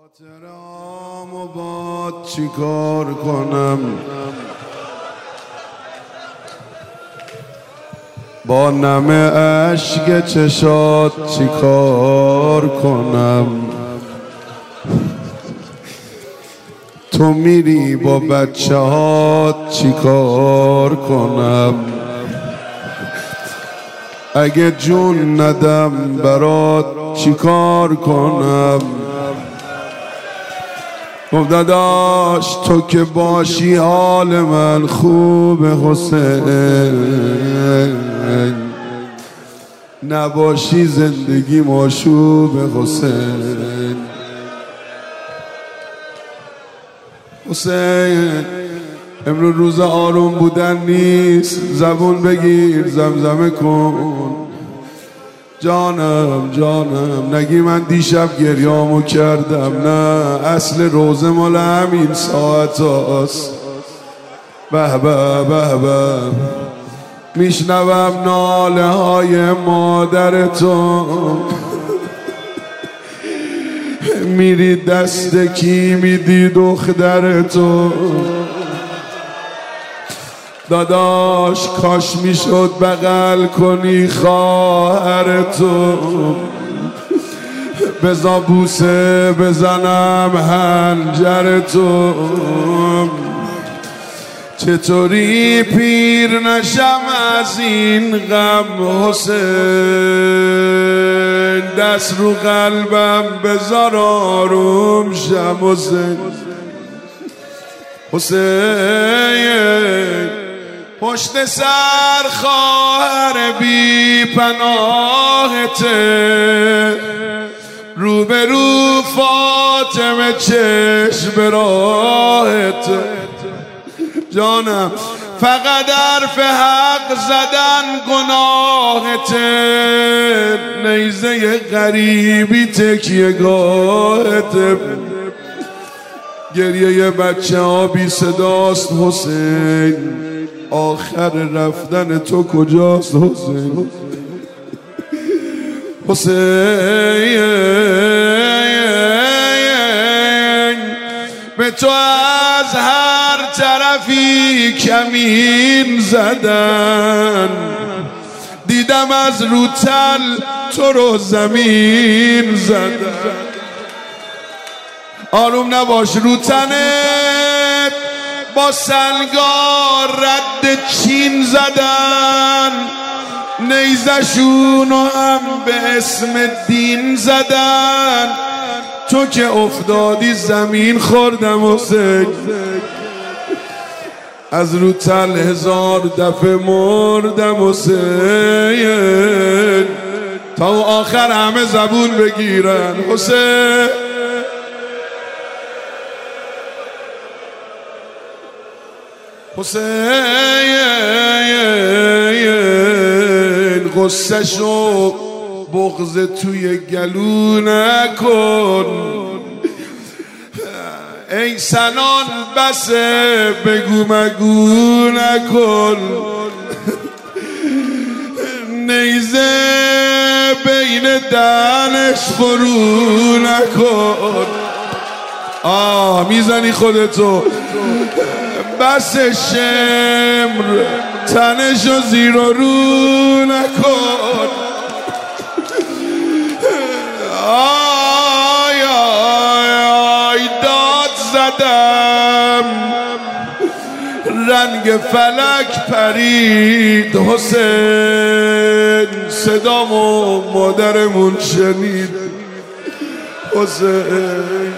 خاطرامو با چیکار کنم، با نم اشک چشات چیکار کنم. تو میری با بچه هات چیکار کنم، اگه جون ندم برات چیکار کنم. خب داداش تو که باشی حال من خوبه حسین، نباشی زندگی مشوبه حسین. حسین امروز روز آروم بودن نیست، زبون بگیر زمزمه کن. جانم جانم نگی من دیشب گریامو کردم، نه اصل روزه مال همین ساعت هاست. به به به به میشنوم ناله های مادر تو، میری دست کی میدی دختر تو. داداش کاش میشد بغل کنی خواهر تو، بزا بوسه بزنم هنجر تو. چطوری پیر نشم از این غم حسین، دست رو قلبم بذار آروم شم حسین. حسین پشت سر خواهر بی پناهته، روبرو فاطمه چشم به راهته. جانم فقط حرف حق زدن گناهته، نیزه غریبی تکیه گاهته. گریه بچه ها بی صداست حسین، آخر رفتن تو کجاست حسین. حسین به تو از هر طرفی کمین زدن، دیدم از رو تل تو رو زمین زدن. آروم نباش رو تنت با سنگار رد چین زدن، نیزشونو هم به اسم دین زدن. تو که افتادی زمین خوردم حسین، از رو تل 1000 دفعه مردم حسین، تا آخر همه زبون بگیرن حسین. حسین غصه شو بغض توی گلو نکن، ای سنان بسه بگو مگو نکن. نیزه بین دهنش فرو نکن. میزنی خودتو. بس شمر تنشو زیر و رو نکن. آی آی آی داد زدم، رنگ فلک پرید حسین، صدامو مادرمون شنید حسین.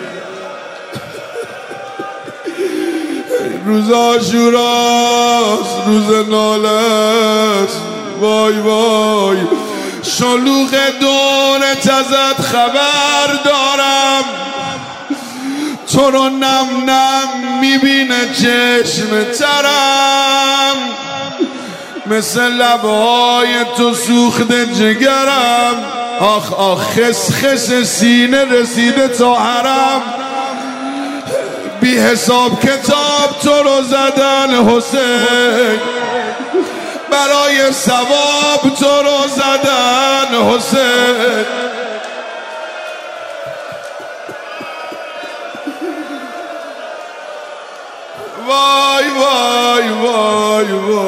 روز عاشوراست، روز نالست، وای وای شلوغ دورت ازت خبر دارم. تو رو نم نم میبینه چشم ترم، مثل لبهای تو سوخته جگرم. آخ آخ خس خس سینه رسیده تا حرم، بی حساب کتاب تو رو زدن حسین، برای ثواب تو رو زدن حسین. وای وای وای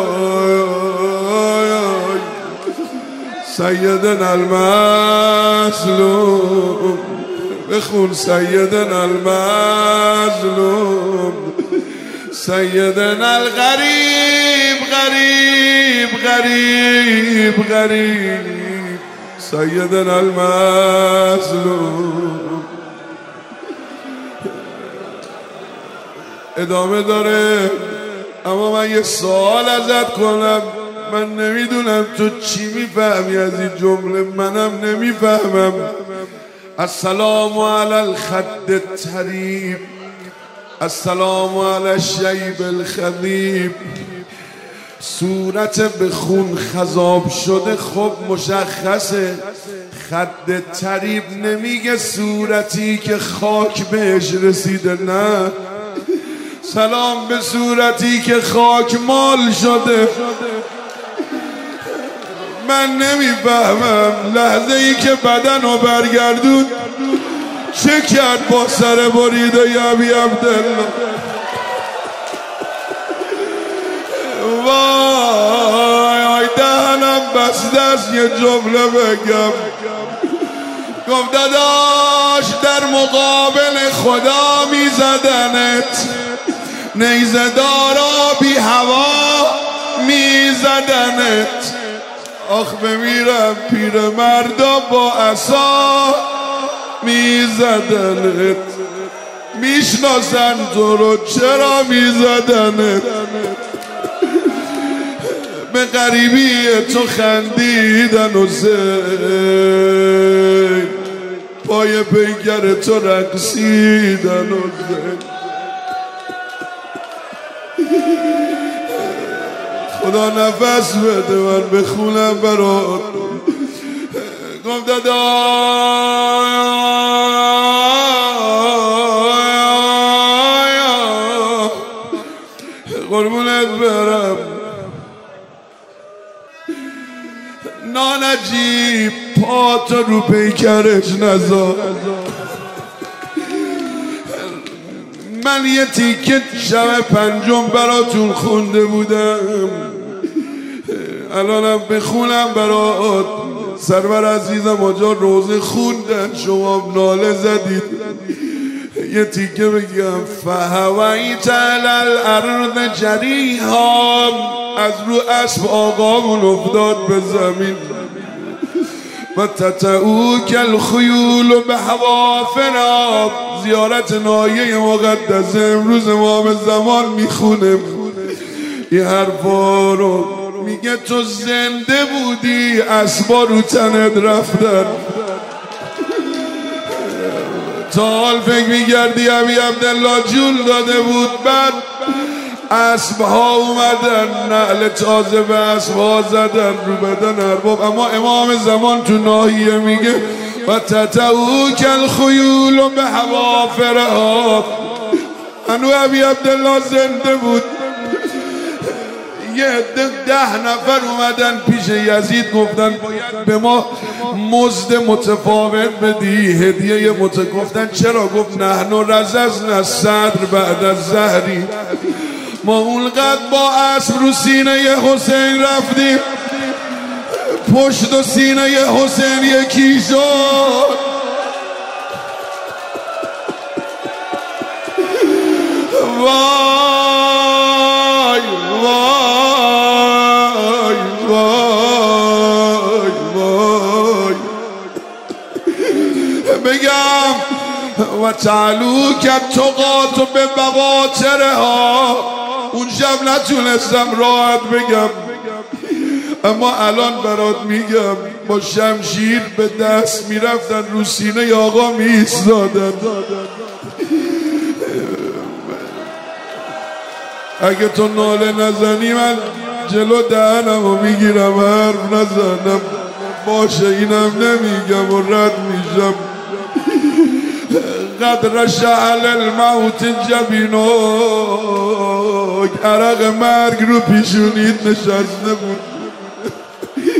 وای سیدنا المظلوم بخون سیدنا المظلوم سیدنا الغریب غریب غریب غریب سیدنا المظلوم. ادامه داره اما من یه سوال ازت کنم. من نمیدونم تو چی میفهمی از این جمله، منم نمیفهمم. السلام علی الخد الطریب السلام علی الشیب الخضیب. صورت به خون خضاب شده خب مشخصه. خد طریب نمیگه صورتی که خاک بهش رسیده، نه، سلام به صورتی که خاک مال شده. من نمیفهمم لحظه ای که بدن رو برگردون چه کرد با سر بریده ی ابی عبدالله. وای دهنم بسته است یه جمله بگم. گفت داداش در مقابل خدا میزدنت، نیزه دارا بی هوا میزدنت. آخ بمیرم پیر مردا با عصا میزدنت. میشناسن تو رو چرا میزدنت. به غریبی تو خندیدن حسین، پای پیکر تو رقصیدن حسین. خدا نفس بده من بخونم برات. گفت دادا قربونت برم نانجیب پا تو رو پیکرش نذار. من یه تیکه شب پنجم براتون خونده بودم، الانم بخونم برات. سرور عزیزم آجا روزه خوندن، شما ناله زدید. یه تیکه بگم. فهویت علی الارض جریحا، از رو اسب آقامون افتاد به زمین. و تتعوک الخیول به حوافر، زیارت ناحیه مقدسه امروز امام زمان میخونه این حرفا رو. میگه تو زنده بودی اسبا رو تنت رفتن. تا حال فکر میگردی ابی عبدالله جون داده بود، بعد اسبها اومدن نعل تازه به اسبها زدن رو بدن ارباب. اما امام زمان تو ناحیه میگه و تتعوک الخیول به حوافرها. انو ابی عبدالله زنده بود. یه 10 نفر اومدن پیش یزید گفتن باید به ما مزد متفاوت بدی، هدیه گفتن چرا؟ گفت نحن رززنا صدر بعد از زهری. ما اونقدر با اسب رو سینه حسین رفتیم، پشت و سینه حسین یکی شد. وای وای وای وای بگم و تعلو کرد تقاط به بواترها. اون شب نتونستم راحت بگم، اما الان برات میگم. با شمشیر به دست میرفتن رو سینه آقا میایستادن. اگه تو ناله نزنی من جلو دهنمو میگیرم حرف نزنم. باشه اینم نمیگم و رد میشم. قد رشعل الموت جبینوک، عرق مرگ رو پیشونیت نشسته بود.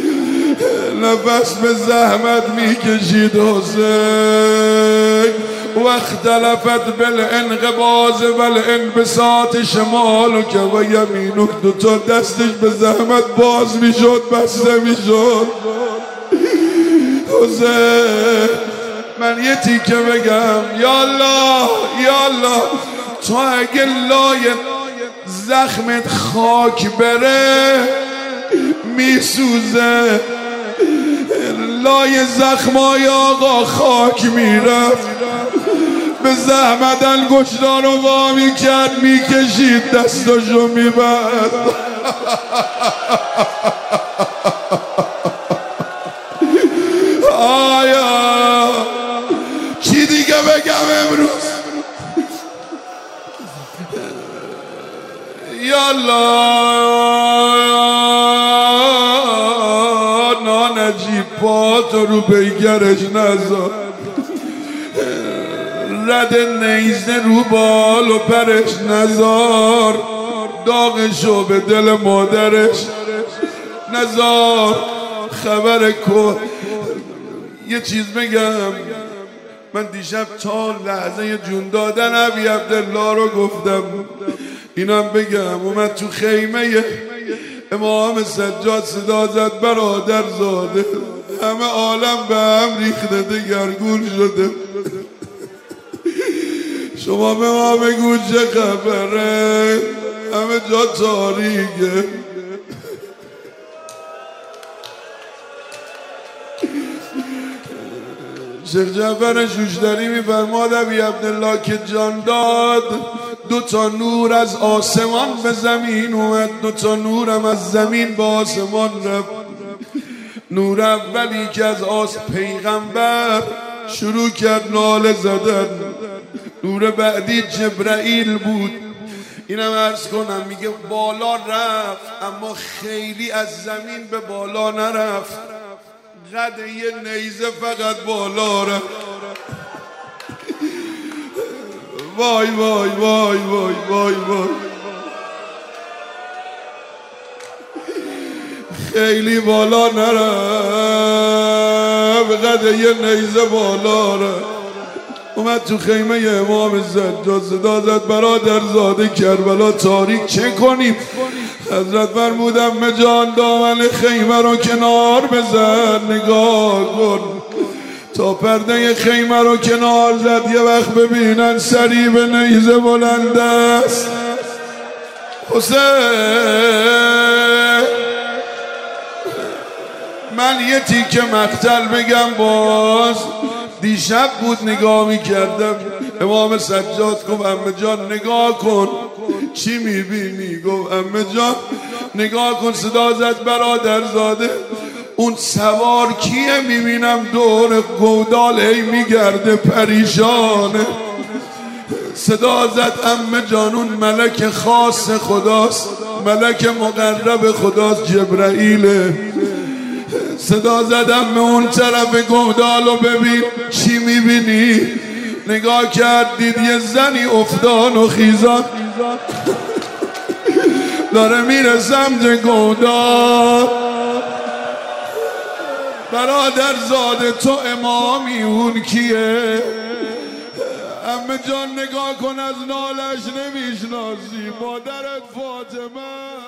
نفس به زحمت میکشید حسین. و اختلفت بالانقباض والانبساط شمالک و یمینک، دوتا دستش به زحمت باز میشد بسته میشد. حسین من یه تیکه بگم، یا الله یا الله، تو اگه لای زخمت خاک بره میسوزه، لای زخمای آقا خاک میرفت، به زحمت انگشتا رو وا میکرد میکشید دستاشو میبرد. آیا چی دیگه بگم امروز؟ یالله نانجیب پاتو رو پیکرش نذار، رد نیزه رو بال و پرش نذار، داغشو به دل مادرش نذار. خبر کو یه چیز بگم، من دیشب تا لحظه جون دادن ابی عبدالله رو گفتم، اینم بگم. اومد تو خیمه امام سجاد صدا زد برادر زاده، همه عالم به هم ریخته دگرگون شده، شما به ما بگو چه خبره، همه جا تاریکه. شیخ جعفر شوشتری میفرماد ابی عبدالله که جان داد، دوتا نور از آسمان به زمین اومد، دوتا نورم از زمین به آسمان رفت. نور اولی که از پیغمبر شروع کرد ناله زدن، نور بعدی جبرائیل بود. اینم عرض کنم، میگه بالا رفت اما خیلی از زمین به بالا نرفت، قد یه نیزه فقط بالا رفت. وای وای وای وای وای وای، خیلی بالا نرفت، قد یه نیزه بالا رفت. اومد تو خیمه امام سجاد صدا زد برادر زاده کربلا تاریک چه کنیم؟ حضرت فرمودم جان دامن خیمه رو کنار بزن، نگاه کن. تا پرده خیمه رو کنار زد، یه وقت ببینن سری به نیزه بلند است. حسین من یه تیکه مقتل بگم باز. دیشب بود نگاه میکردم، امام سجاد گفت عمه جان نگاه کن چی میبینی؟ گفت عمه جان نگاه کن. صدا زد برادر زاده اون سوار کیه؟ میبینم دور گودال هی میگرده پریشانه. صدا زد عمه جان اون ملک خاص خداست، ملک مقرب خداست، جبرائیله. صدا زدم به اون طرف گودالو ببین چی میبینی؟ نگاه کرد دید یه زنی افتان و خیزان داره میره سمت گودال. برادر زاده تو امامی اون کیه؟ عمه جان نگاه کن از نالش نمیشناسی، مادرت فاطمه.